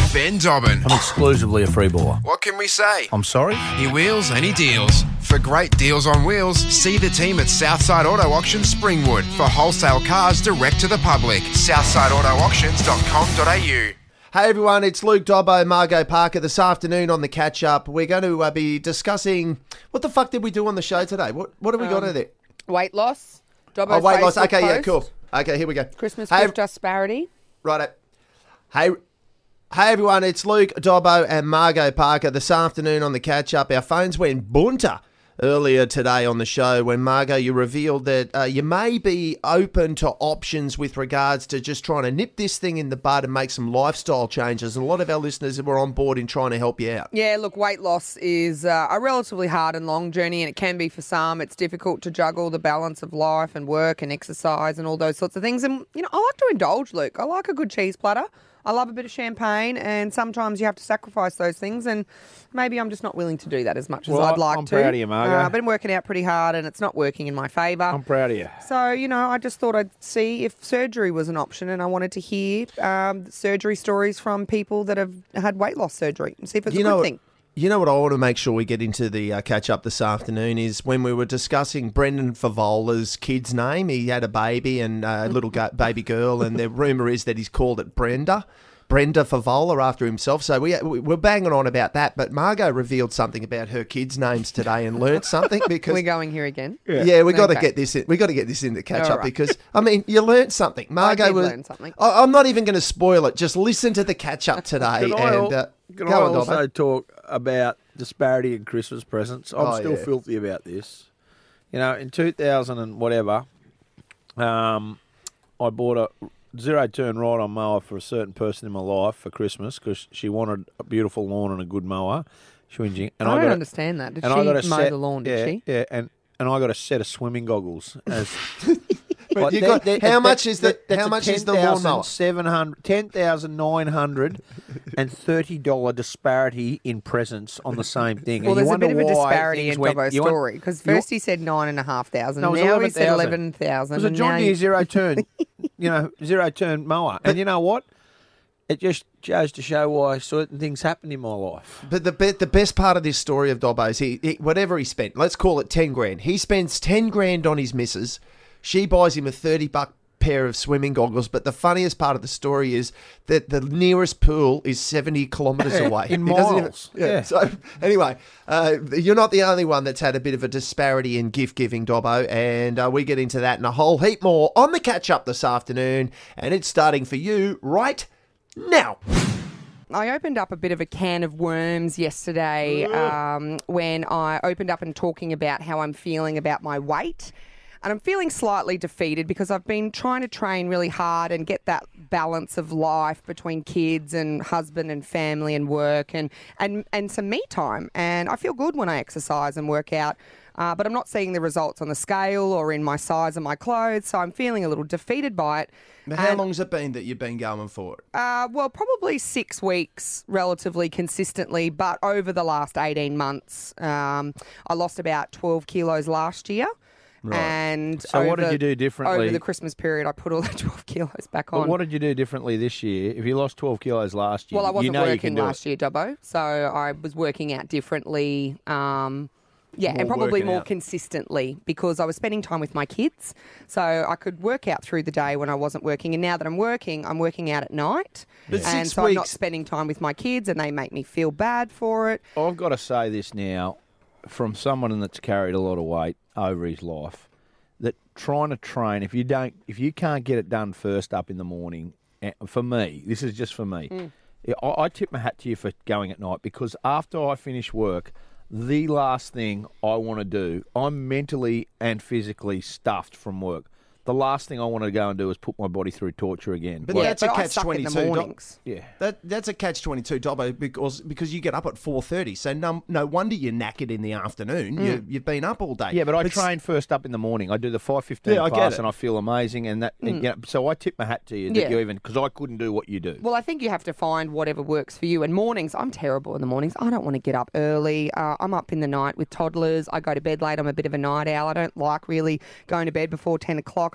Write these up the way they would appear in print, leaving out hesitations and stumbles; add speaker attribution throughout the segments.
Speaker 1: Ben Dobbin.
Speaker 2: I'm exclusively a free baller.
Speaker 1: What can we say?
Speaker 2: I'm sorry?
Speaker 1: He wheels and he deals. For great deals on wheels, see the team at Southside Auto Auction Springwood. For wholesale cars direct to the public, southsideautoauctions.com.au.
Speaker 3: Hey everyone, it's Luke Dobbo, Margot Parker. This afternoon on the catch up, we're going to be discussing what the fuck did we do on the show today? What have we got in there?
Speaker 4: Weight loss. Dobbo's
Speaker 3: Weight loss.
Speaker 4: Facebook
Speaker 3: Okay, yeah,
Speaker 4: post.
Speaker 3: cool. Okay, here we go.
Speaker 4: Christmas
Speaker 3: Hey,
Speaker 4: gift disparity.
Speaker 3: Right. Hey everyone, it's Luke Dobbo and Margot Parker. This afternoon on the catch up, our phones went bunter earlier today on the show when, Margot, you revealed that you may be open to options with regards to just trying to nip this thing in the bud and make some lifestyle changes. A lot of our listeners were on board in trying to help you out.
Speaker 4: Yeah, look, weight loss is a relatively hard and long journey, and it can be for some. It's difficult to juggle the balance of life and work and exercise and all those sorts of things. And, you know, I like to indulge, Luke. I like a good cheese platter. I love a bit of champagne, and sometimes you have to sacrifice those things, and maybe I'm just not willing to do that as much as I'd like
Speaker 2: I'm
Speaker 4: to.
Speaker 2: proud of you, Margo.
Speaker 4: I've been working out pretty hard, and it's not working in my favour.
Speaker 2: I'm proud of you.
Speaker 4: So, you know, I just thought I'd see if surgery was an option, and I wanted to hear surgery stories from people that have had weight loss surgery and see if it's a good thing.
Speaker 3: You know what I want to make sure we get into the catch-up this afternoon is when we were discussing Brendan Favola's kid's name. He had a baby and a little baby girl, and the rumour is that he's called it Brenda Favola after himself. So we're banging on about that, but Margot revealed something about her kids' names today and learnt something because
Speaker 4: We're going here again.
Speaker 3: yeah, we got to
Speaker 4: Okay.
Speaker 3: get this in. We got to get this in the catch
Speaker 4: All
Speaker 3: up
Speaker 4: right.
Speaker 3: because I mean you learnt something. Margot
Speaker 4: did
Speaker 3: was.
Speaker 4: learn something.
Speaker 3: I'm not even going to spoil it. Just listen to the catch up today.
Speaker 2: Can I
Speaker 3: Go on,
Speaker 2: also
Speaker 3: Dobbo.
Speaker 2: talk about disparity in Christmas presents? I'm still
Speaker 3: yeah.
Speaker 2: filthy about this. You know, in 2000 and whatever, I bought a zero-turn ride-on mower for a certain person in my life for Christmas because she wanted a beautiful lawn and a good mower. Whinging. And
Speaker 4: I don't
Speaker 2: got
Speaker 4: understand that. Did
Speaker 2: and
Speaker 4: she
Speaker 2: I got a
Speaker 4: mow
Speaker 2: set,
Speaker 4: the lawn,
Speaker 2: yeah,
Speaker 4: did she?
Speaker 2: Yeah, and I got a set of swimming goggles. As,
Speaker 3: But you got- how much is the lawnmower?
Speaker 2: $10,930 disparity in presents on the same thing.
Speaker 4: Well,
Speaker 2: And you
Speaker 4: there's a bit of
Speaker 2: wonder
Speaker 4: a
Speaker 2: why
Speaker 4: disparity
Speaker 2: things
Speaker 4: in
Speaker 2: went-
Speaker 4: Dobbo's
Speaker 2: you want-
Speaker 4: story because
Speaker 2: you-
Speaker 4: first he said 9,500,
Speaker 2: No, it was
Speaker 4: now he said
Speaker 2: 11,000.
Speaker 4: 11,000.
Speaker 2: It was a
Speaker 4: and
Speaker 2: John
Speaker 4: now
Speaker 2: Deere
Speaker 4: you-
Speaker 2: zero-turn, zero-turn mower. And you know what? It just goes to show why certain things happen in my life.
Speaker 3: But the best part of this story of Dobbo's, he whatever he spent, let's call it 10 grand. He spends 10 grand on his missus. She buys him a $30 pair of swimming goggles. But the funniest part of the story is that the nearest pool is 70 kilometres away.
Speaker 2: In
Speaker 3: He doesn't even-
Speaker 2: miles. Yeah.
Speaker 3: So anyway, you're not the only one that's had a bit of a disparity in gift giving, Dobbo, and we get into that and a whole heap more on the catch up this afternoon, and it's starting for you right now.
Speaker 4: I opened up a bit of a can of worms yesterday when I opened up and talking about how I'm feeling about my weight. And I'm feeling slightly defeated because I've been trying to train really hard and get that balance of life between kids and husband and family and work and some me time. And I feel good when I exercise and work out. But I'm not seeing the results on the scale or in my size of my clothes. So I'm feeling a little defeated by it.
Speaker 3: How long's it been that you've been going for it?
Speaker 4: Well, probably 6 weeks relatively consistently, but over the last 18 months, I lost about 12 kilos last year.
Speaker 3: Right.
Speaker 4: And
Speaker 2: So what did you do differently?
Speaker 4: Over the Christmas period, I put all the 12 kilos back
Speaker 2: But
Speaker 4: on.
Speaker 2: what did you do differently this year? If you lost 12 kilos last year,
Speaker 4: Well, I wasn't
Speaker 2: you know you
Speaker 4: working
Speaker 2: can do
Speaker 4: last
Speaker 2: it.
Speaker 4: year, Dobbo, so I was working out differently. And
Speaker 2: More
Speaker 4: probably
Speaker 2: working
Speaker 4: more
Speaker 2: out.
Speaker 4: consistently because I was spending time with my kids. So I could work out through the day when I wasn't working. And now that I'm working out at night.
Speaker 3: But
Speaker 4: And
Speaker 3: 6
Speaker 4: so I'm not
Speaker 3: weeks-
Speaker 4: spending time with my kids and they make me feel bad for it.
Speaker 2: I've got to say this now, from someone that's carried a lot of weight over his life, that trying to train, if you can't get it done first up in the morning, for me, this is just for me, I tip my hat to you for going at night because after I finish work, the last thing I want to do, I'm mentally and physically stuffed from work. The last thing I want to go and do is put my body through torture again.
Speaker 3: But
Speaker 4: Yeah,
Speaker 3: that's a
Speaker 4: but I
Speaker 3: catch
Speaker 4: suck in the
Speaker 3: 22.
Speaker 4: mornings.
Speaker 2: Yeah.
Speaker 3: That's a catch-22, Dobbo, because you get up at 4:30. So no wonder you're knackered in the afternoon. You've been up all day.
Speaker 2: Yeah, but I train first up in the morning. I do the 5:15
Speaker 3: Yeah, I get
Speaker 2: class
Speaker 3: it.
Speaker 2: and I feel amazing. And that, and, you know, so I tip my hat to you that
Speaker 4: Yeah.
Speaker 2: you even, because I couldn't do what you do.
Speaker 4: Well, I think you have to find whatever works for you. And mornings, I'm terrible in the mornings. I don't want to get up early. I'm up in the night with toddlers. I go to bed late. I'm a bit of a night owl. I don't like really going to bed before 10 o'clock.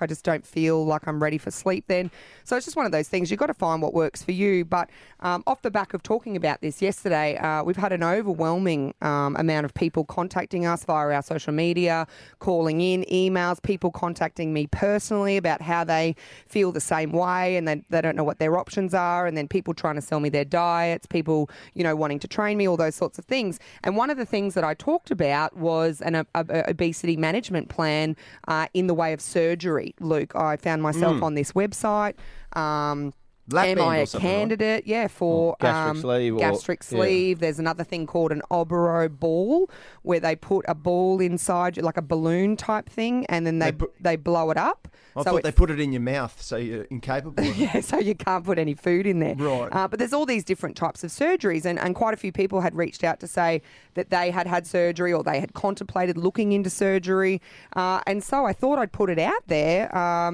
Speaker 4: I just don't feel like I'm ready for sleep then. So it's just one of those things. You've got to find what works for you. But off the back of talking about this yesterday, we've had an overwhelming amount of people contacting us via our social media, calling in, emails, people contacting me personally about how they feel the same way and they don't know what their options are, and then people trying to sell me their diets, people, wanting to train me, all those sorts of things. And one of the things that I talked about was an obesity management plan in the way of surgery, Luke. I found myself on this website. Am I a candidate? Yeah, for gastric sleeve. There's another thing called an Obero ball, where they put a ball inside, like a balloon type thing, and then they blow it up.
Speaker 3: I thought they put it in your mouth, so you're incapable of it.
Speaker 4: Yeah, so you can't put any food in there.
Speaker 3: Right.
Speaker 4: But there's all these different types of surgeries, and quite a few people had reached out to say that they had surgery or they had contemplated looking into surgery. And so I thought I'd put it out there,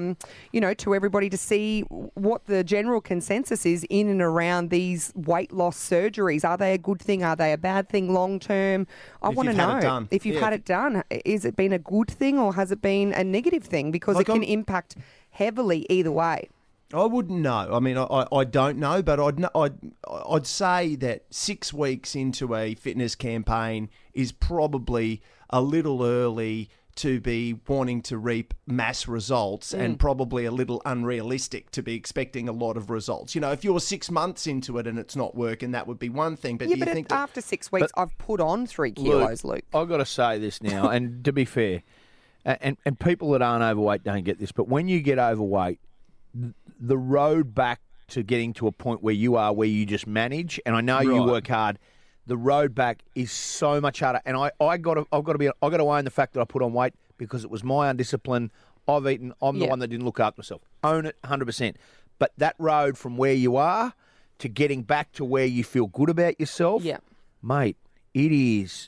Speaker 4: to everybody to see what the general consensus is in and around these weight loss surgeries. Are they a good thing? Are they a bad thing long term? I want to know if you've had it done. Is it been a good thing or has it been a negative thing? Because it can impact heavily either way.
Speaker 3: I wouldn't know. I mean, I don't know, but I'd say that 6 weeks into a fitness campaign is probably a little early to be wanting to reap mass results and probably a little unrealistic to be expecting a lot of results. If you're 6 months into it and it's not working, that would be one thing. But
Speaker 4: after 6 weeks, I've put on 3 kilos, Luke.
Speaker 2: I've got to say this now, and to be fair, and people that aren't overweight don't get this, but when you get overweight, the road back to getting to a point where you just manage, and I know you work hard, the road back is so much harder. And I've got to own the fact that I put on weight because it was my undiscipline. I've eaten. I'm the one that didn't look after myself. Own it 100%. But that road from where you are to getting back to where you feel good about yourself, mate, it is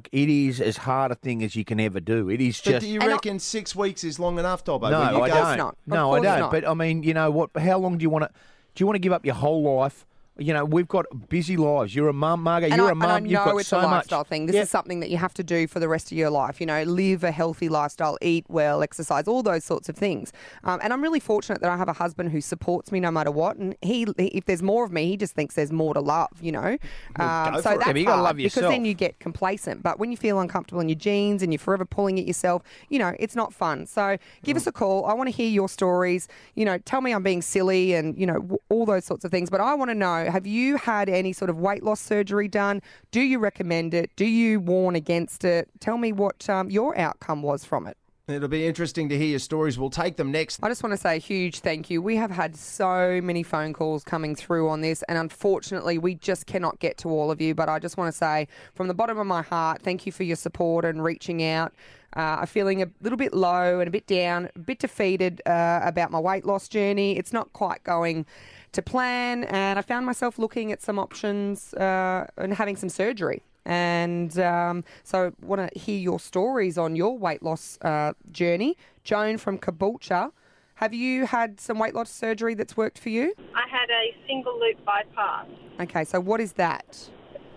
Speaker 2: as hard a thing as you can ever do. It is
Speaker 3: But do you reckon 6 weeks is long enough, Dobbo?
Speaker 2: No, I don't.
Speaker 4: Not.
Speaker 2: No, I don't. But I mean, you know what? How long do you want to? Do you want to give up your whole life? We've got busy lives. You're a mum, Margo. You're a mum. You've got
Speaker 4: it's
Speaker 2: so
Speaker 4: a lifestyle
Speaker 2: much.
Speaker 4: thing. This is something that you have to do for the rest of your life. Live a healthy lifestyle, eat well, exercise, all those sorts of things. And I'm really fortunate that I have a husband who supports me no matter what. And if there's more of me, he just thinks there's more to love. So that's
Speaker 2: but you got to love yourself,
Speaker 4: because then you get complacent. But when you feel uncomfortable in your jeans and you're forever pulling at yourself, it's not fun. So give us a call. I want to hear your stories. Tell me I'm being silly and all those sorts of things. But I want to know: have you had any sort of weight loss surgery done? Do you recommend it? Do you warn against it? Tell me what your outcome was from it.
Speaker 3: It'll be interesting to hear your stories. We'll take them next.
Speaker 4: I just want to say a huge thank you. We have had so many phone calls coming through on this, and unfortunately we just cannot get to all of you, but I just want to say from the bottom of my heart, thank you for your support and reaching out. I'm feeling a little bit low and a bit down, a bit defeated about my weight loss journey. It's not quite going to plan, and I found myself looking at some options and having some surgery. And so I want to hear your stories on your weight loss journey. Joan from Caboolture, have you had some weight loss surgery that's worked for you?
Speaker 5: I had a single loop bypass.
Speaker 4: Okay, so what is that?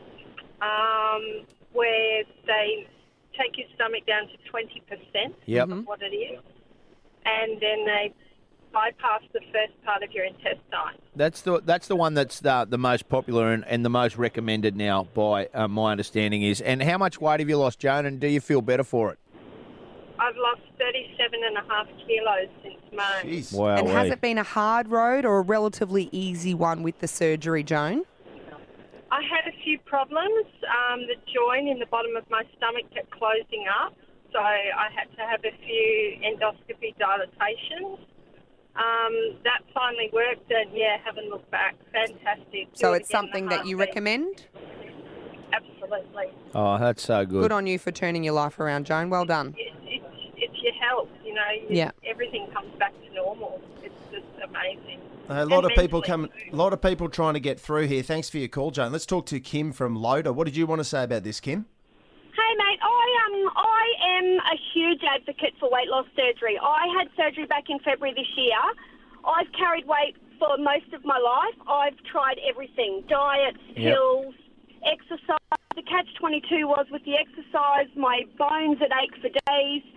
Speaker 5: Where they take your stomach down to 20% of what it is, and then they bypass the first part of your intestine.
Speaker 2: That's the one that's the most popular and the most recommended now by my understanding is. And how much weight have you lost, Joan, and do you feel better for it?
Speaker 5: I've lost 37.5 kilos since May.
Speaker 3: Jeez.
Speaker 2: Wow.
Speaker 4: And has it been a hard road or a relatively easy one with the surgery, Joan?
Speaker 5: I had a few problems. The joint in the bottom of my stomach kept closing up, so I had to have a few endoscopy dilatations. That finally worked, and haven't looked back. Fantastic.
Speaker 4: So it's something that you recommend?
Speaker 5: Absolutely.
Speaker 2: Oh, that's so good.
Speaker 4: Good on you for turning your life around, Joan. Well done.
Speaker 5: It's your health, Everything comes back to normal. It's just amazing.
Speaker 3: A lot of people trying to get through here. Thanks for your call, Joan. Let's talk to Kim from Loda. What did you want to say about this, Kim?
Speaker 6: Hey, mate. I am a huge advocate for weight loss surgery. I had surgery back in February this year. I've carried weight for most of my life. I've tried everything: diets, pills, exercise. The catch-22 was with the exercise, my bones would ache for days.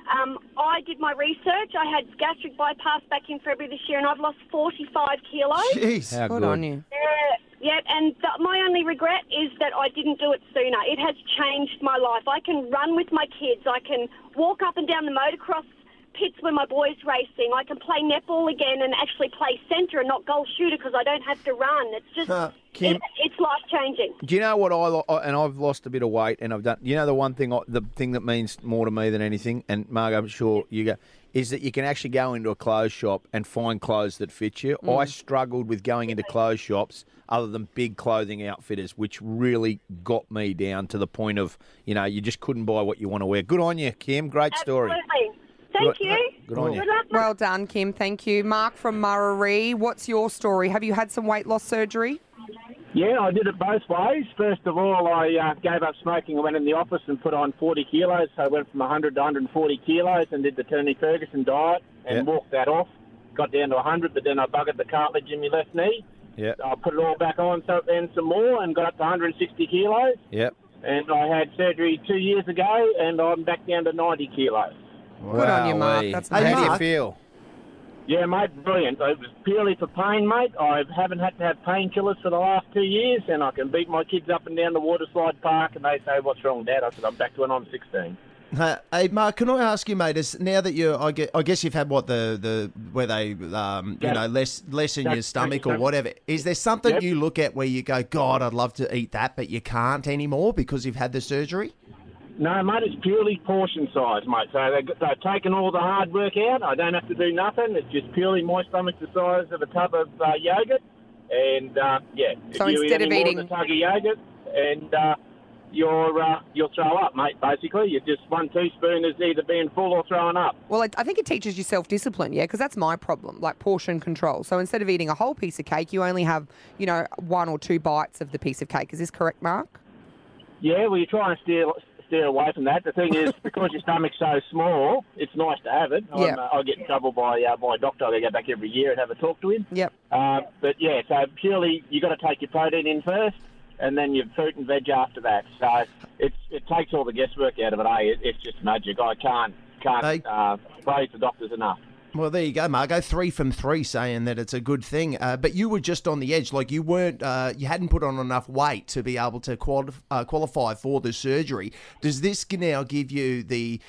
Speaker 6: I did my research. I had gastric bypass back in February this year, and I've lost 45 kilos.
Speaker 3: Jeez.
Speaker 2: How
Speaker 4: Good
Speaker 2: good.
Speaker 4: on you.
Speaker 6: Yeah, and my only regret is that I didn't do it sooner. It has changed my life. I can run with my kids. I can walk up and down the motocross pits when my boy's racing. I can play netball again and actually play centre and not goal shooter because I don't have to run. It's just,
Speaker 2: Kim-
Speaker 6: it's life-changing.
Speaker 2: Do you know what and I've lost a bit of weight, and I've done. You know the thing that means more to me than anything, and Margo, I'm sure you go, is that you can actually go into a clothes shop and find clothes that fit you. I struggled with going into clothes shops other than big clothing outfitters, which really got me down to the point of, you just couldn't buy what you want to wear. Good on you, Kim. Great story.
Speaker 6: Absolutely. Thank you.
Speaker 2: Good on you.
Speaker 6: Good luck.
Speaker 4: Well done, Kim. Thank you. Mark from Murray, what's your story? Have you had some weight loss surgery?
Speaker 7: Yeah, I did it both ways. First of all, I gave up smoking. I went in the office and put on 40 kilos. So I went from 100 to 140 kilos and did the Tony Ferguson diet and walked that off. Got down to 100, but then I buggered the cartilage in my left knee.
Speaker 2: Yeah.
Speaker 7: I put it all back on and some more and got up to 160 kilos.
Speaker 2: Yep.
Speaker 7: And I had surgery 2 years ago and I'm back down to 90 kilos.
Speaker 4: Good on you, Mark.
Speaker 2: Wowee.
Speaker 4: That's
Speaker 2: How do you
Speaker 3: Mark.
Speaker 2: feel?
Speaker 7: Yeah, mate, brilliant. It was purely for pain, mate. I haven't had to have painkillers for the last 2 years, and I can beat my kids up and down the waterslide park, and they say, "What's wrong, Dad?" I said, "I'm back to when I'm 16."
Speaker 3: Hey, Mark, can I ask you, mate? Now that I guess you've had what where they less in your stomach or whatever. Is there something
Speaker 7: Yep.
Speaker 3: you look at where you go, God, I'd love to eat that, but you can't anymore because you've had the surgery?
Speaker 7: No, mate, it's purely portion size, mate. So they've taken all the hard work out. I don't have to do nothing. It's just purely my stomach's the size of a tub of yogurt. And,
Speaker 4: So
Speaker 7: if you
Speaker 4: instead
Speaker 7: eat
Speaker 4: of
Speaker 7: any more
Speaker 4: eating-
Speaker 7: than a tub of yogurt, and you'll throw up, mate, basically. You just 1 teaspoon is either being full or throwing up.
Speaker 4: Well, I think it teaches you self-discipline, yeah, because that's my problem, like portion control. So instead of eating a whole piece of cake, you only have, 1 or 2 bites of the piece of cake. Is this correct, Mark?
Speaker 7: Yeah, well, you try and steer away from that. The thing is, because your stomach's so small, it's nice to have it.
Speaker 4: Yeah.
Speaker 7: I get in trouble by my doctor. I go back every year and have a talk to him.
Speaker 4: Yep.
Speaker 7: But yeah, so purely you got to take your protein in first, and then your fruit and veg after that. So it takes all the guesswork out of it. It's just magic. I can't praise the doctors enough.
Speaker 3: Well, there you go, Margo. 3 from 3 saying that it's a good thing. But you were just on the edge. Like you weren't, you hadn't put on enough weight to be able to qualify for the surgery. Does this now give you the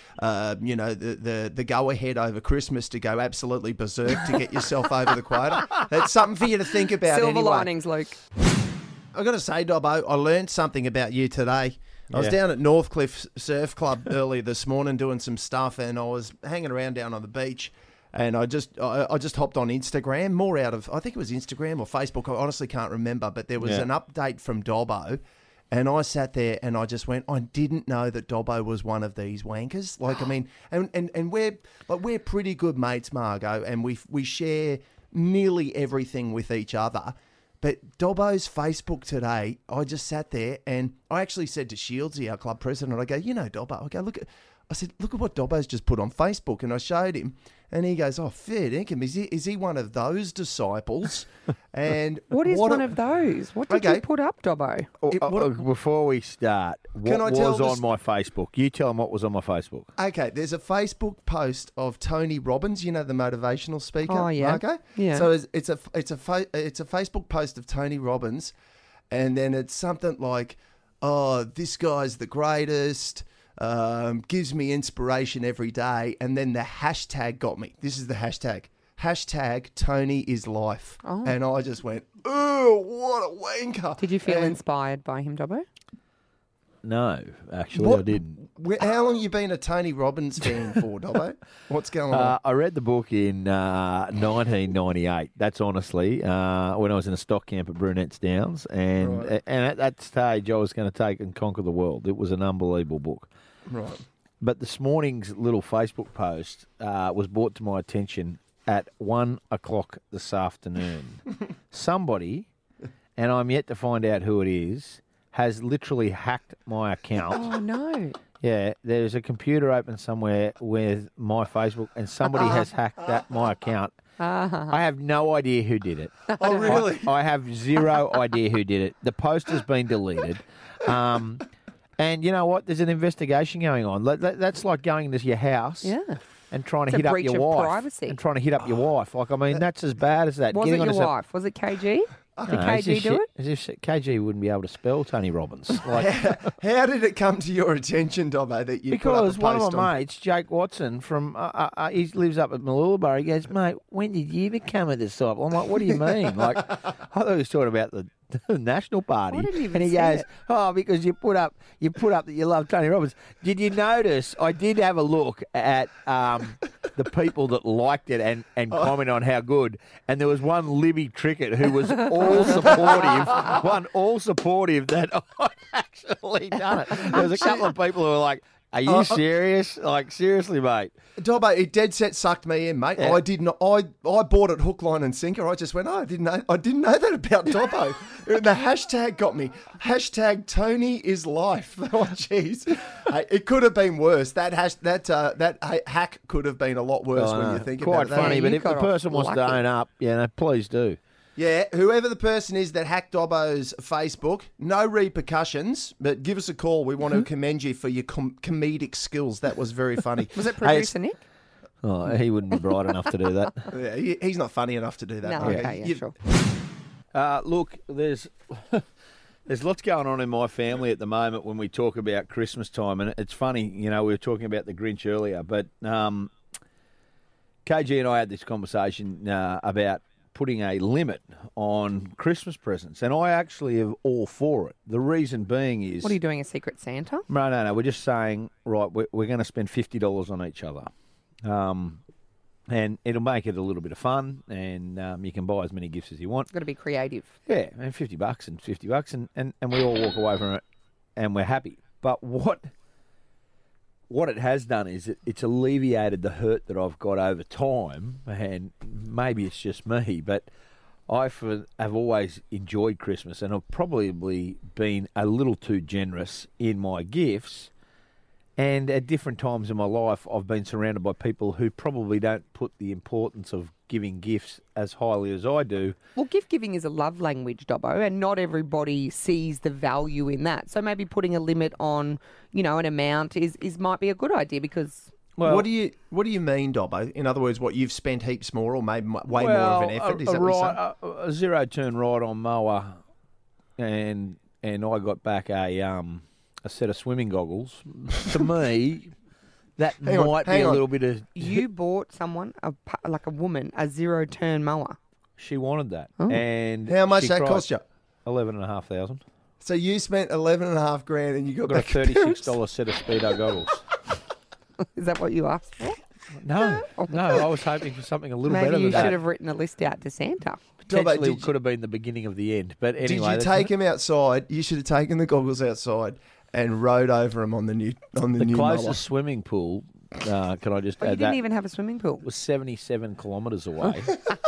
Speaker 3: go ahead over Christmas to go absolutely berserk to get yourself over the quota? That's something for you to think about.
Speaker 4: Silver
Speaker 3: anyway.
Speaker 4: linings, Luke.
Speaker 3: I've got to say, Dobbo, I learned something about you today. I was down at Northcliffe Surf Club earlier this morning doing some stuff, and I was hanging around down on the beach. And I just hopped on Instagram, more out of, I think it was Instagram or Facebook, I honestly can't remember, but there was an update from Dobbo, and I sat there and I just went, I didn't know that Dobbo was one of these wankers. Like, I mean, and we're pretty good mates, Margo, and we share nearly everything with each other. But Dobbo's Facebook today, I just sat there and I actually said to Shieldsy, our club president, I go, Dobbo, I said, look at what Dobbo's just put on Facebook, and I showed him. And he goes, oh, fair dinkum. Is he one of those disciples? And
Speaker 4: What is one of those? What did you put up, Dobbo?
Speaker 2: Before we start, what was on my Facebook? You tell them what was on my Facebook.
Speaker 3: Okay, there's a Facebook post of Tony Robbins, the motivational speaker.
Speaker 4: Oh, yeah.
Speaker 3: Okay?
Speaker 4: Yeah.
Speaker 3: So it's a Facebook post of Tony Robbins, and then it's something like, oh, this guy's the greatest. Gives me inspiration every day. And then the hashtag got me. This is the hashtag. Hashtag Tony is life.
Speaker 4: Oh.
Speaker 3: And I just went, oh, what a wanker.
Speaker 4: Did you feel inspired by him, Dobbo?
Speaker 2: No, actually, I didn't.
Speaker 3: How long have you been a Tony Robbins fan for, Dobbo? What's going on?
Speaker 2: I read the book in 1998. That's honestly when I was in a stock camp at Brunettes Downs, and at that stage I was going to take and conquer the world. It was an unbelievable book.
Speaker 3: Right.
Speaker 2: But this morning's little Facebook post was brought to my attention at 1:00 this afternoon. Somebody, and I'm yet to find out who it is, has literally hacked my account.
Speaker 4: Oh, no.
Speaker 2: Yeah, there's a computer open somewhere with my Facebook, and somebody has hacked my account. I have no idea who did it.
Speaker 3: Oh, really?
Speaker 2: I have zero idea who did it. The post has been deleted. And you know what? There's an investigation going on. That's like going into your house and trying to
Speaker 4: It's a
Speaker 2: hit up
Speaker 4: breach
Speaker 2: your
Speaker 4: of
Speaker 2: wife.
Speaker 4: privacy.
Speaker 2: And trying to hit up your wife. Like, I mean, that's as bad as that.
Speaker 4: Was it your wife? Was it KG? Did KG do it?
Speaker 2: As if KG wouldn't be able to spell Tony Robbins. Like,
Speaker 3: How did it come to your attention, Dobbo, that you put up
Speaker 2: because
Speaker 3: a
Speaker 2: one of
Speaker 3: post
Speaker 2: my
Speaker 3: on-
Speaker 2: mates, Jake Watson, from he lives up at Mooloolaba, he goes, mate, when did you become a disciple? I'm like, what do you mean? Like, I thought he was talking about the National Party.
Speaker 4: I didn't even
Speaker 2: and he
Speaker 4: see
Speaker 2: goes,
Speaker 4: it.
Speaker 2: oh, because you put up that you love Tony Robbins. Did you notice? I did have a look at the people that liked it and comment on how good. And there was one Libby Trickett who was all supportive that I'd actually done it. There was a couple of people who were like, are you serious? Like, seriously, mate.
Speaker 3: Dobbo, it dead set sucked me in, mate.
Speaker 2: Yeah.
Speaker 3: I did not. I bought it hook, line, and sinker. I just went, I didn't know that about Dobbo. And the hashtag got me. Hashtag Tony is life. Oh, jeez. Hey, it could have been worse. That hack could have been a lot worse when you think
Speaker 2: Quite
Speaker 3: about it.
Speaker 2: funny,
Speaker 4: Yeah,
Speaker 2: but
Speaker 4: you
Speaker 2: if the
Speaker 4: got off
Speaker 2: person wants to
Speaker 4: lucky.
Speaker 2: own up, please do.
Speaker 3: Yeah, whoever the person is that hacked Dobbo's Facebook, no repercussions, but give us a call. We want to commend you for your comedic skills. That was very funny.
Speaker 4: Was it
Speaker 2: Hey,
Speaker 4: producer Nick?
Speaker 2: Oh, he wouldn't be bright enough to do that.
Speaker 3: Yeah, he's not funny enough to do that.
Speaker 4: No,
Speaker 3: mate.
Speaker 4: okay, yeah,
Speaker 3: You-
Speaker 4: sure.
Speaker 2: Look, there's lots going on in my family at the moment when we talk about Christmas time, and it's funny, we were talking about the Grinch earlier, but KG and I had this conversation about putting a limit on Christmas presents, and I actually am all for it. The reason being is...
Speaker 4: What are you doing, a Secret Santa?
Speaker 2: No. We're just saying, right, we're going to spend $50 on each other. And it'll make it a little bit of fun, and you can buy as many gifts as you want.
Speaker 4: Got to be creative.
Speaker 2: Yeah, and $50 and $50, and we all walk away from it, and we're happy. But what it has done is it's alleviated the hurt that I've got over time, and maybe it's just me, but I have always enjoyed Christmas, and I've probably been a little too generous in my gifts. And at different times in my life, I've been surrounded by people who probably don't put the importance of giving gifts as highly as I do.
Speaker 4: Well, gift giving is a love language, Dobbo, and not everybody sees the value in that. So maybe putting a limit on, an amount is might be a good idea because...
Speaker 2: Well,
Speaker 3: what do you mean, Dobbo? In other words, what you've spent heaps more, or maybe way more of an effort? Is that what you're saying?
Speaker 2: a zero-turn ride-on mower, and I got back a set of swimming goggles. To me, that might be a little bit of...
Speaker 4: You bought someone, like a woman, a zero-turn mower.
Speaker 2: She wanted that. And
Speaker 3: How much
Speaker 2: she
Speaker 3: that
Speaker 2: cried
Speaker 3: cost you?
Speaker 2: 11,500.
Speaker 3: So you spent $11,500 and you got
Speaker 2: Got a
Speaker 3: back a pair of-
Speaker 2: $36 set of Speedo goggles.
Speaker 4: Is that what you asked for?
Speaker 2: No, I was hoping for something a little better
Speaker 4: Maybe
Speaker 2: than
Speaker 4: you
Speaker 2: that.
Speaker 4: should have written a list out to Santa.
Speaker 2: Potentially
Speaker 3: Did
Speaker 2: could have been the beginning of the end. But
Speaker 3: Did
Speaker 2: anyway,
Speaker 3: you take him outside? You should have taken the goggles outside and rode over him on the new
Speaker 2: the
Speaker 3: new
Speaker 2: closest
Speaker 3: mower.
Speaker 2: swimming pool? Can I just
Speaker 4: But you
Speaker 2: add
Speaker 4: didn't
Speaker 2: that?
Speaker 4: even have a swimming pool.
Speaker 2: Was 77 kilometres away.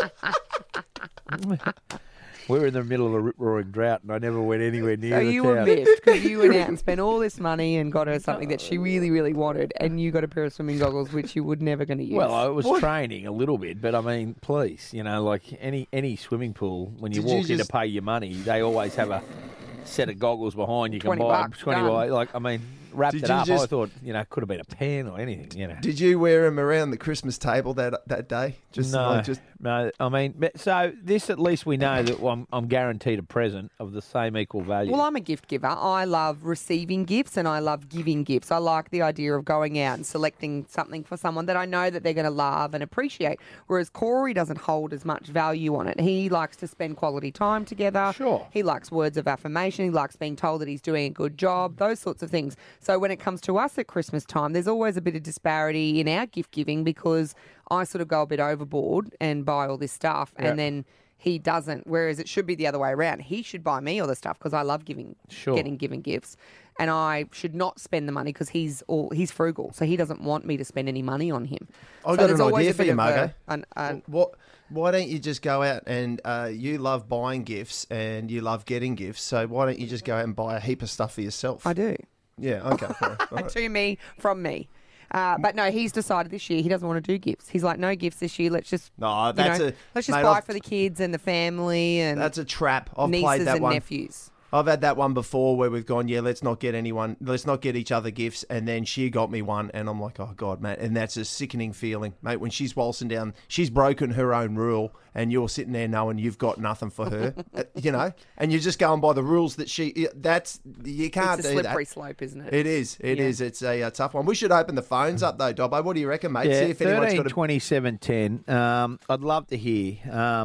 Speaker 2: We were in the middle of a rip-roaring drought, and I never went anywhere near
Speaker 4: So
Speaker 2: the
Speaker 4: you
Speaker 2: town.
Speaker 4: were miffed because you went out and spent all this money and got her something that she really, really wanted, and you got a pair of swimming goggles which you were never going to use.
Speaker 2: Well, I was training a little bit, but I mean, please, like any swimming pool, when you
Speaker 3: Did you
Speaker 2: walk in to
Speaker 3: just-
Speaker 2: pay your money, they always have a set of goggles behind you can
Speaker 4: 20
Speaker 2: buy.
Speaker 4: bucks,
Speaker 2: 20
Speaker 4: done.
Speaker 2: bucks. Like, I mean, wrapped
Speaker 3: Did
Speaker 2: it
Speaker 3: you
Speaker 2: up.
Speaker 3: just-
Speaker 2: I thought, could have been a pen or anything,
Speaker 3: Did you wear him around the Christmas table that day?
Speaker 2: No. I mean, so this at least we know that I'm guaranteed a present of the same equal value.
Speaker 4: Well, I'm a gift giver. I love receiving gifts and I love giving gifts. I like the idea of going out and selecting something for someone that I know that they're going to love and appreciate. Whereas Corey doesn't hold as much value on it. He likes to spend quality time together.
Speaker 2: Sure.
Speaker 4: He likes words of affirmation. He likes being told that he's doing a good job, those sorts of things. So when it comes to us at Christmas time, there's always a bit of disparity in our gift giving because I sort of go a bit overboard and buy all this stuff and then he doesn't, whereas it should be the other way around. He should buy me all the stuff because I love given gifts, and I should not spend the money because he's frugal, so he doesn't want me to spend any money on him.
Speaker 3: I've
Speaker 4: So
Speaker 3: got
Speaker 4: there's
Speaker 3: an
Speaker 4: always
Speaker 3: idea
Speaker 4: a
Speaker 3: for
Speaker 4: bit
Speaker 3: you,
Speaker 4: of
Speaker 3: Margo. Why don't you just go out and you love buying gifts and you love getting gifts, so why don't you just go out and buy a heap of stuff for yourself?
Speaker 4: I do.
Speaker 3: Yeah, okay. Fine. All right.
Speaker 4: To me, from me. But no, he's decided this year he doesn't want to do gifts. He's like, no gifts this year. Let's just
Speaker 3: No, that's
Speaker 4: let's just
Speaker 3: mate,
Speaker 4: buy
Speaker 3: I've-
Speaker 4: for the kids and the family and
Speaker 3: That's a trap. I've
Speaker 4: nieces
Speaker 3: played that
Speaker 4: and
Speaker 3: one.
Speaker 4: nephews.
Speaker 3: I've had that one before where we've gone, let's not get each other gifts, and then she got me one, and I'm like, oh God, mate, and that's a sickening feeling, mate, when she's waltzing down, she's broken her own rule, and you're sitting there knowing you've got nothing for her, and you're just going by the rules that you can't do that.
Speaker 4: It's a slippery slope, isn't it?
Speaker 3: It is. It is. It's a tough one. We should open the phones up though, Dobbo. What do you reckon, mate?
Speaker 2: Yeah,
Speaker 3: See if anyone's
Speaker 2: 13,
Speaker 3: got
Speaker 2: 27, 10. I'd love to hear.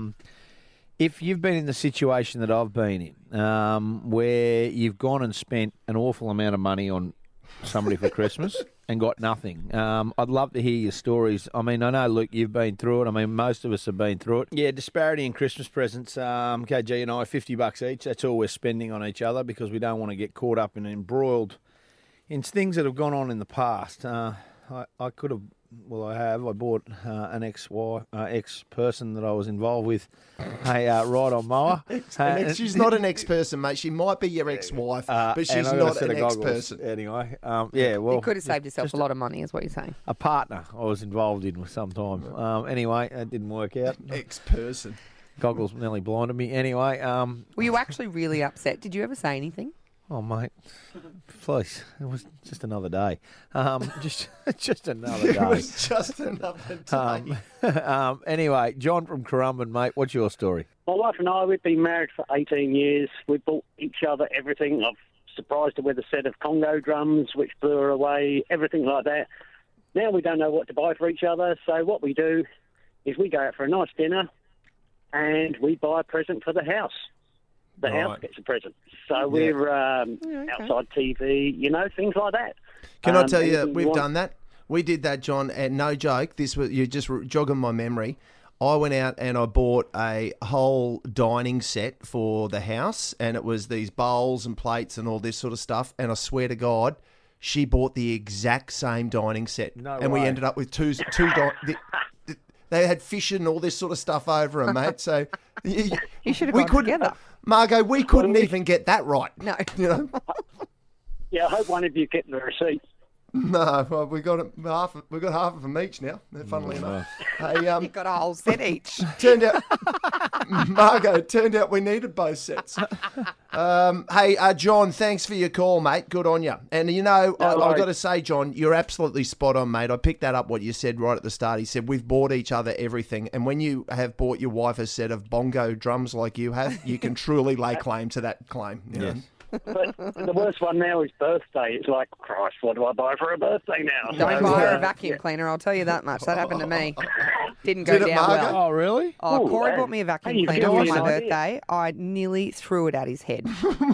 Speaker 2: If you've been in the situation that I've been in, where you've gone and spent an awful amount of money on somebody for Christmas and got nothing, I'd love to hear your stories. I mean, I know, Luke, you've been through it. I mean, most of us have been through it. Yeah, disparity in Christmas presents. KG and I, $50 each. That's all we're spending on each other because we don't want to get caught up and embroiled in things that have gone on in the past. I could have. Well, I have. I bought an ex-person that I was involved with a ride-on mower.
Speaker 3: She's not an ex-person, mate. She might be your ex-wife, but she's not an ex-person.
Speaker 2: Anyway, well...
Speaker 4: You could have saved yourself a lot of money, is what you're saying.
Speaker 2: A partner I was involved in for some time. Anyway, it didn't work out.
Speaker 3: Ex-person. Goggles
Speaker 2: nearly blinded me. Anyway...
Speaker 4: Were you actually really upset? Did you ever say anything?
Speaker 2: Oh, mate, please. It was just another day. Just another day.
Speaker 3: It was just another day.
Speaker 2: Anyway, John from Currumbin, mate, what's your story?
Speaker 8: My wife and I, we've been married for 18 years. We bought each other everything. I've surprised her with a set of Congo drums, which blew her away, everything like that. Now we don't know what to buy for each other, so what we do is we go out for a nice dinner and we buy a present for the house. The house gets a present. So we're outside TV, things like that.
Speaker 3: Can I tell you, we've done that. We did that, John, and no joke, you're just jogging my memory. I went out and I bought a whole dining set for the house, and it was these bowls and plates and all this sort of stuff, and I swear to God, she bought the exact same dining set. We ended up with two they had fish and all this sort of stuff over them, mate. So
Speaker 4: you should have gone together.
Speaker 3: Margot, we couldn't even get that right.
Speaker 4: No.
Speaker 8: Yeah, I hope one of you get the receipt.
Speaker 3: No, well, we got half of them each now. Funnily enough, hey,
Speaker 4: you got a whole set each.
Speaker 3: Turned out we needed both sets. Hey, John, thanks for your call, mate. Good on you. And I've got to say, John, you're absolutely spot on, mate. I picked that up what you said right at the start. He said we've bought each other everything, and when you have bought your wife a set of bongo drums like you have, you can truly lay claim to that claim.
Speaker 2: Yes.
Speaker 8: But the worst one now is birthday. It's like, Christ, what do I buy for a birthday now?
Speaker 4: Don't buy her a vacuum cleaner, I'll tell you that much. That happened to me. Didn't go down well.
Speaker 2: Oh, really?
Speaker 4: Oh, Corey bought me a vacuum cleaner for my birthday. I nearly threw it at his head.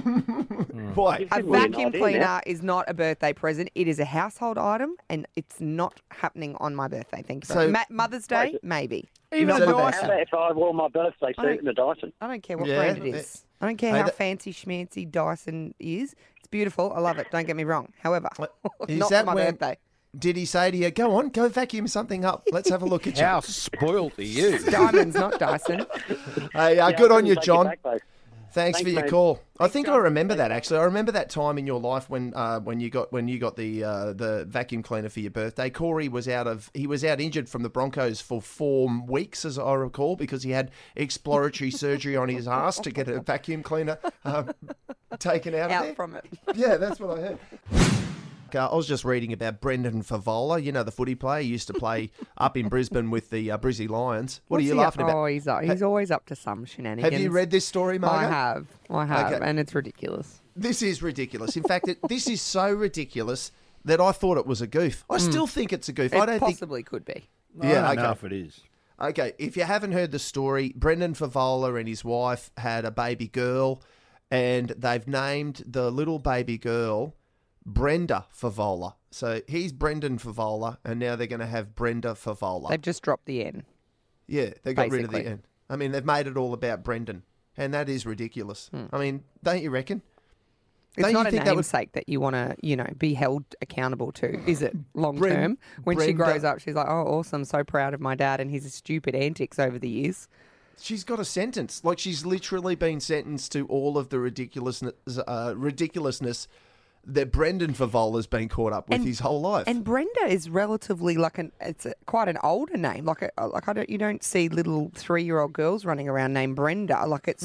Speaker 3: Why?
Speaker 4: A vacuum cleaner is not a birthday present. It is a household item, and it's not happening on my birthday. Thank you. So, Mother's Day, maybe.
Speaker 2: Even
Speaker 8: a Dyson. How about if I wore my birthday suit in a Dyson?
Speaker 4: I don't care what brand it is. I don't care how fancy schmancy Dyson is. It's beautiful. I love it. Don't get me wrong. However, not for my birthday.
Speaker 3: Did he say to you, go vacuum something up. Let's have a look at you.
Speaker 2: How spoiled are you?
Speaker 4: Diamonds, not Dyson.
Speaker 3: Hey, good on you, John. Thanks for your call. I think
Speaker 4: John.
Speaker 3: I remember that actually. I remember that time in your life when you got the vacuum cleaner for your birthday. Corey was out injured from the Broncos for 4 weeks, as I recall, because he had exploratory surgery on his ass to get a vacuum cleaner taken out
Speaker 4: from it.
Speaker 3: Yeah, that's what I heard. I was just reading about Brendan Favola, the footy player. He used to play up in Brisbane with the Brizzy Lions. What are you laughing about?
Speaker 4: Oh, he's always up to some shenanigans.
Speaker 3: Have you read this story, Margaret?
Speaker 4: I have, okay. And it's ridiculous.
Speaker 3: This is ridiculous. In fact, this is so ridiculous that I thought it was a goof. I still think it's a goof.
Speaker 4: I don't possibly could be.
Speaker 2: I don't know if it is.
Speaker 3: Okay, if you haven't heard the story, Brendan Favola and his wife had a baby girl, and they've named the little baby girl Brenda Favola. So he's Brendan Favola, and now they're going to have Brenda Favola.
Speaker 4: They've just dropped the N.
Speaker 3: Yeah, they got rid of the N. I mean, they've made it all about Brendan, and that is ridiculous. I mean, don't you reckon?
Speaker 4: It's not a namesake that you want to, be held accountable to, is it? Long term, when she grows up, she's like, "Oh, awesome! So proud of my dad and his stupid antics over the years."
Speaker 3: She's got a sentence, like she's literally been sentenced to all of the ridiculousness that Brendan Favola's been caught up with his whole life.
Speaker 4: And Brenda is relatively quite an older name. You don't see little 3-year-old girls running around named Brenda. Like it's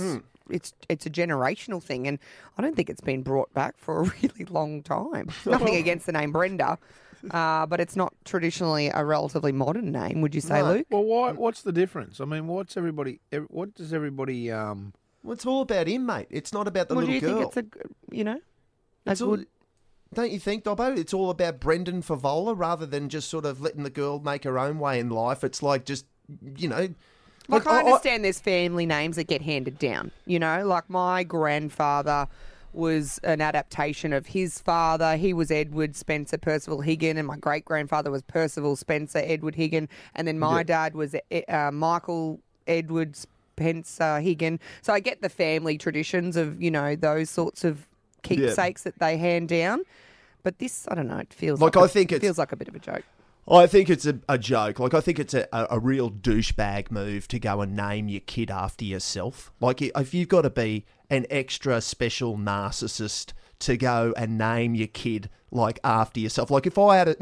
Speaker 4: it's a generational thing, and I don't think it's been brought back for a really long time. Nothing against the name Brenda, but it's not traditionally a relatively modern name. Would you say, Luke?
Speaker 2: Well, what's the difference? I mean, what does everybody?
Speaker 3: Well, it's all about him, mate. It's not about the
Speaker 4: Well, do
Speaker 3: little
Speaker 4: you
Speaker 3: girl.
Speaker 4: think it's
Speaker 3: It's all- don't you think, Dobbo? It's all about Brendan Favola rather than just sort of letting the girl make her own way in life. It's like just,
Speaker 4: Like, I understand there's family names that get handed down, like my grandfather was an adaptation of his father. He was Edward Spencer Percival Higgin, and my great-grandfather was Percival Spencer Edward Higgin, and then my dad was Michael Edward Spencer Higgin. So I get the family traditions of, those sorts of keepsakes that they hand down. But this, I don't know, it feels
Speaker 3: Like, I think
Speaker 4: it
Speaker 3: it's-
Speaker 4: feels like a bit of a joke.
Speaker 3: I think it's a joke. Like, I think it's a real douchebag move to go and name your kid after yourself. Like, if you've got to be an extra special narcissist to go and name your kid like after yourself. Like, if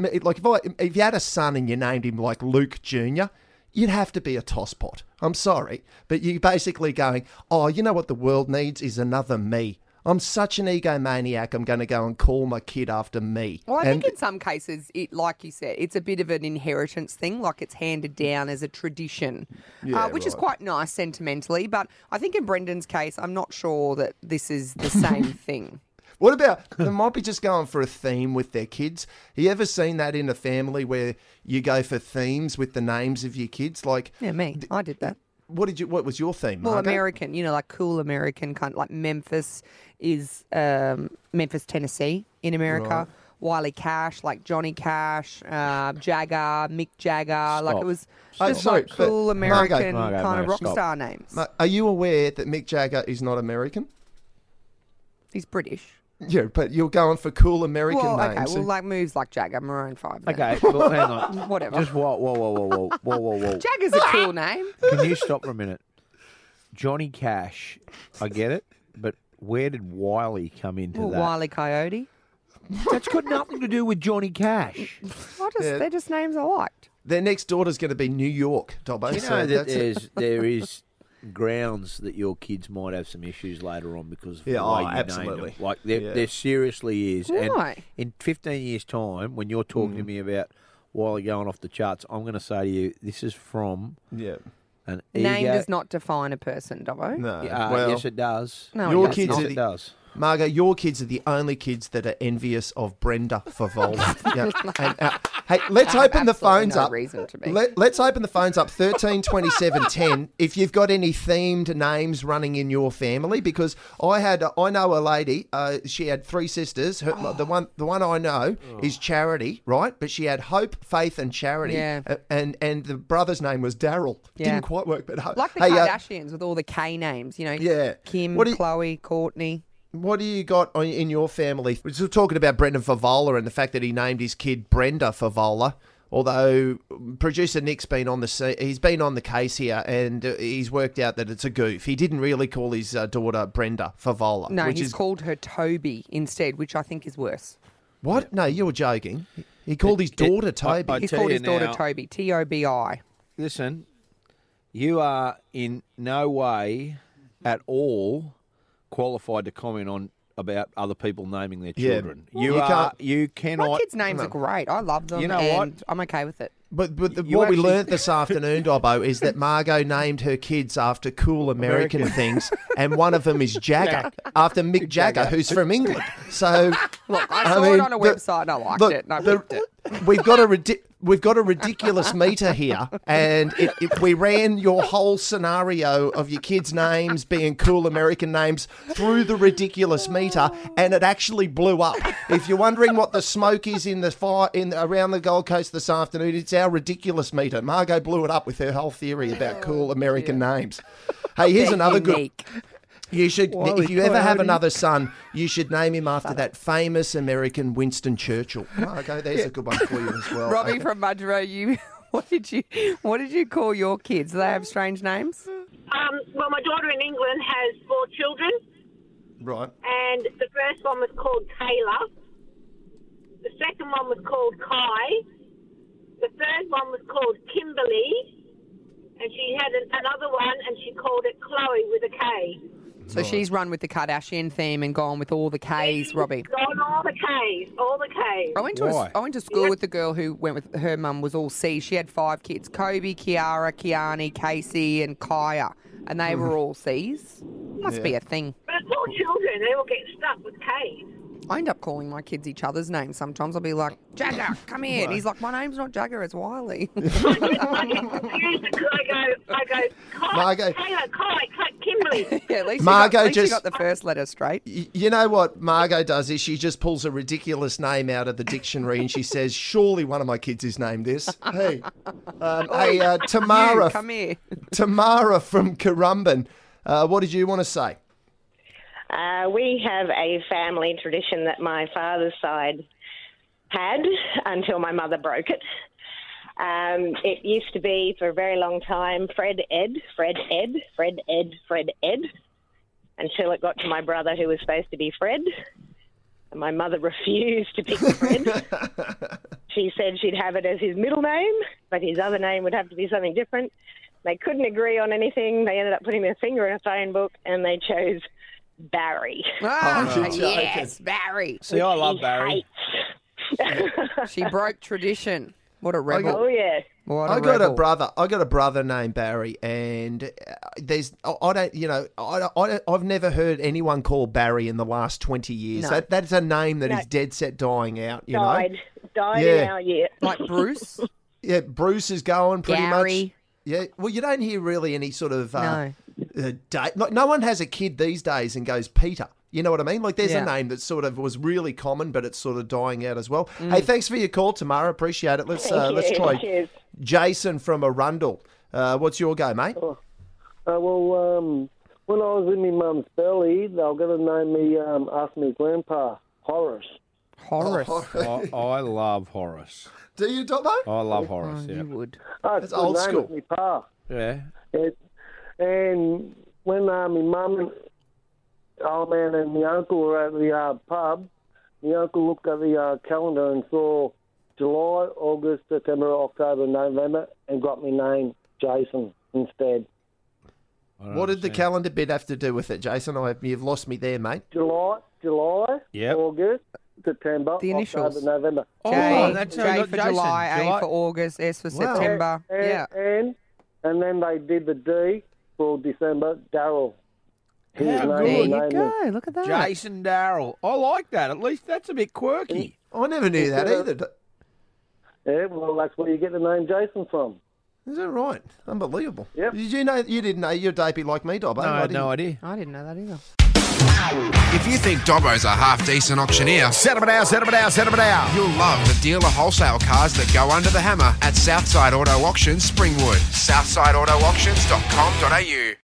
Speaker 3: you had a son and you named him like Luke Jr., you'd have to be a tosspot. I'm sorry, but you're basically going, oh, you know what the world needs is another me. I'm such an egomaniac, I'm going to go and call my kid after me.
Speaker 4: Well, I think in some cases, like you said, it's a bit of an inheritance thing, like it's handed down as a tradition, which is quite nice sentimentally. But I think in Brendan's case, I'm not sure that this is the same thing.
Speaker 3: What about, they might be just going for a theme with their kids. You ever seen that in a family where you go for themes with the names of your kids? Like,
Speaker 4: Yeah, me. I did that.
Speaker 3: What was your theme,
Speaker 4: Well,
Speaker 3: Margo?
Speaker 4: American, like cool American, kind of like Memphis is Memphis, Tennessee in America.
Speaker 3: Right.
Speaker 4: Wiley Cash, like Johnny Cash, Jagger, Mick Jagger. Like it was just
Speaker 3: sorry,
Speaker 4: like cool
Speaker 3: but
Speaker 4: American
Speaker 2: Margo,
Speaker 4: kind of rock
Speaker 2: stop.
Speaker 4: star names.
Speaker 3: Mate, are you aware that Mick Jagger is not American?
Speaker 4: He's British.
Speaker 3: Yeah, but you're going for cool American
Speaker 4: Well, okay,
Speaker 3: names.
Speaker 4: well, like moves like Jagger, Maroon 5. then.
Speaker 2: Okay, well, hang on.
Speaker 4: Whatever.
Speaker 2: Just whoa.
Speaker 4: Jagger's a cool name.
Speaker 2: Can you stop for a minute? Johnny Cash, I get it, but where did Wiley come into
Speaker 4: Well,
Speaker 2: that?
Speaker 4: Wiley Coyote.
Speaker 2: That's got nothing to do with Johnny Cash.
Speaker 4: They're just names I liked.
Speaker 3: Their next daughter's going to be New York, Dobbo.
Speaker 2: You
Speaker 3: so
Speaker 2: know that
Speaker 3: that's-
Speaker 2: there is grounds that your kids might have some issues later on because of the way you
Speaker 3: absolutely.
Speaker 2: named them. Like there seriously is.
Speaker 4: Why?
Speaker 2: And in 15 years' time, when you're talking to me about Wiley going off the charts, I'm going to say to you, this is from an
Speaker 4: Name
Speaker 2: ego.
Speaker 4: does not define a person, Dobbo.
Speaker 3: No.
Speaker 2: Yes, it does.
Speaker 4: No,
Speaker 3: Your
Speaker 4: it
Speaker 3: kids
Speaker 4: doesn't.
Speaker 3: are
Speaker 2: Yes, it does.
Speaker 3: Margo, your kids are the only kids that are envious of Brenda Favola. Hey, let's open the
Speaker 4: Absolutely
Speaker 3: phones
Speaker 4: no
Speaker 3: up.
Speaker 4: reason to be.
Speaker 3: Let's open the phones up 13 27 10 if you've got any themed names running in your family, because I know a lady, she had three sisters. The one I know is Charity, right? But she had Hope, Faith and Charity.
Speaker 4: Yeah.
Speaker 3: And the brother's name was Daryl.
Speaker 4: Yeah.
Speaker 3: Didn't quite work, but
Speaker 4: Like the
Speaker 3: hey,
Speaker 4: Kardashians with all the K names,
Speaker 3: Yeah.
Speaker 4: Kim,
Speaker 3: What do you-
Speaker 4: Chloe, Courtney.
Speaker 3: What do you got in your family? We're still talking about Brendan Favola and the fact that he named his kid Brenda Favola. Although producer Nick's been on he's been on the case here, and he's worked out that it's a goof. He didn't really call his daughter Brenda Favola.
Speaker 4: No,
Speaker 3: which
Speaker 4: he's
Speaker 3: is
Speaker 4: called her Toby instead, which I think is worse.
Speaker 3: what? No, you were joking. He called his daughter Toby.
Speaker 2: I
Speaker 4: He's
Speaker 2: tell
Speaker 4: called
Speaker 2: you
Speaker 4: his daughter
Speaker 2: now-
Speaker 4: Toby, Tobi.
Speaker 2: Listen, you are in no way at all qualified to comment on about other people naming their
Speaker 3: Yeah.
Speaker 2: children.
Speaker 3: You
Speaker 2: You
Speaker 4: My
Speaker 2: cannot.
Speaker 4: kids' names are great. I love them.
Speaker 2: You know
Speaker 4: and
Speaker 2: what?
Speaker 4: I'm okay with it.
Speaker 3: But
Speaker 2: You
Speaker 3: what we
Speaker 2: actually-
Speaker 3: learnt this afternoon, Dobbo, is that Margo named her kids after cool American things, and one of them is Jagger, after Mick Jagger, who's from England. So,
Speaker 4: Look, I saw it on a website and I liked it. And I picked it.
Speaker 3: We've got a ridiculous meter here, and if we ran your whole scenario of your kids' names being cool American names through the ridiculous meter, and it actually blew up. If you're wondering what the smoke is in the fire around the Gold Coast this afternoon, it's our ridiculous meter. Margo blew it up with her whole theory about cool American names. Hey, here's
Speaker 4: They're
Speaker 3: another
Speaker 4: unique.
Speaker 3: You should,
Speaker 2: Wily
Speaker 3: if you ever have
Speaker 2: Coyote.
Speaker 3: another son, you should name him after that famous American Winston Churchill. Okay, there's a good one for you as well.
Speaker 4: Robbie from Mudgero, what did you call your kids? Do they have strange names?
Speaker 5: Well, my daughter in England has 4 children,
Speaker 3: Right.
Speaker 5: and the first one was called Taylor. The second one was called Kai. The third one was called Kimberly. And she had another one, and she called it Chloe with a K.
Speaker 4: So she's run with the Kardashian theme and gone with all the Ks, Robbie.
Speaker 9: Gone all the Ks.
Speaker 4: I went to school with the girl who went with her mum was all C's. She had 5 kids: Kobe, Kiara, Kiani, Casey, and Kaya, and they were all C's. Must be a thing.
Speaker 9: But it's all children. They all get stuck with Ks.
Speaker 4: I end up calling my kids each other's names sometimes. I'll be like, Jagger, come here. And he's like, my name's not Jagger, it's Wiley.
Speaker 9: I go,
Speaker 3: Margot.
Speaker 9: Taylor, Kai, Kimberly.
Speaker 4: Yeah, at least,
Speaker 3: Margot
Speaker 4: you
Speaker 3: just-
Speaker 4: got the first letter straight.
Speaker 3: You know what Margot does is she just pulls a ridiculous name out of the dictionary and she says, surely one of my kids is named this. Hey, Tamara.
Speaker 4: You, come here.
Speaker 3: Tamara from Currumbin. What did you want to say?
Speaker 10: We have a family tradition that my father's side had until my mother broke it. It used to be for a very long time Fred Ed, until it got to my brother who was supposed to be Fred. And my mother refused to pick Fred. She said she'd have it as his middle name, but his other name would have to be something different. They couldn't agree on anything. They ended up putting their finger in a phone book and they chose Barry.
Speaker 4: Yes, Barry.
Speaker 2: See, I love Barry.
Speaker 4: She broke tradition. What a rebel.
Speaker 10: Oh, yeah.
Speaker 4: What
Speaker 3: I
Speaker 4: a
Speaker 3: got
Speaker 4: rebel.
Speaker 3: a brother named Barry, and I've never heard anyone call Barry in the last 20 years.
Speaker 4: No.
Speaker 3: That's a name that is dead set dying out. You
Speaker 10: Died
Speaker 3: know,
Speaker 10: in our year.
Speaker 4: Like Bruce?
Speaker 3: yeah. Bruce is going pretty
Speaker 4: Gary.
Speaker 3: much. Yeah. Well, you don't hear really any sort of
Speaker 4: No.
Speaker 3: date. Like, no one has a kid these days and goes Peter. You know what I mean? Like, there's
Speaker 4: Yeah.
Speaker 3: a name that sort of was really common, but it's sort of dying out as well. Hey, thanks for your call, Tamara. Appreciate it. Let's try
Speaker 10: Cheers.
Speaker 3: Jason from Arundel. What's your go, mate?
Speaker 11: When I was in my mum's belly, they were going to name me after my grandpa, Horace.
Speaker 4: Horace.
Speaker 2: I love Horace.
Speaker 3: Do you, Dobbo?
Speaker 2: I love Horace, yeah.
Speaker 4: You would.
Speaker 11: Oh,
Speaker 3: That's old school.
Speaker 11: My pa.
Speaker 2: Yeah.
Speaker 11: And when my mum and old man and my uncle were at the pub, my uncle looked at the calendar and saw July, August, September, October, November, and got me name Jason instead.
Speaker 3: What did the calendar bit have to do with it, Jason? You've lost me there, mate.
Speaker 11: July,
Speaker 2: Yep.
Speaker 11: August, September,
Speaker 4: The initials.
Speaker 11: October, November.
Speaker 4: J,
Speaker 2: that's
Speaker 4: J
Speaker 2: how
Speaker 4: for
Speaker 2: Jason.
Speaker 4: July, A for August, S for September. Yeah.
Speaker 11: And then they did the D for December, Darryl.
Speaker 2: How
Speaker 11: His
Speaker 2: good.
Speaker 4: There
Speaker 11: name
Speaker 4: you
Speaker 11: was
Speaker 4: go.
Speaker 11: named
Speaker 4: Look at that.
Speaker 2: Jason Darrell. I like that. At least that's a bit quirky.
Speaker 3: I never knew that either.
Speaker 11: Yeah, well, that's where you get the name Jason from.
Speaker 3: Is that right? Unbelievable.
Speaker 11: Yep.
Speaker 3: Did you know? You didn't know you're dopey like me, Dobbo.
Speaker 2: No, I had no idea.
Speaker 4: I didn't know that either.
Speaker 1: If you think Dobbo's a half-decent auctioneer,
Speaker 3: Set him down, set him down, set him down.
Speaker 1: you'll love the dealer wholesale cars that go under the hammer at Southside Auto Auctions, Springwood. SouthsideAutoAuctions.com.au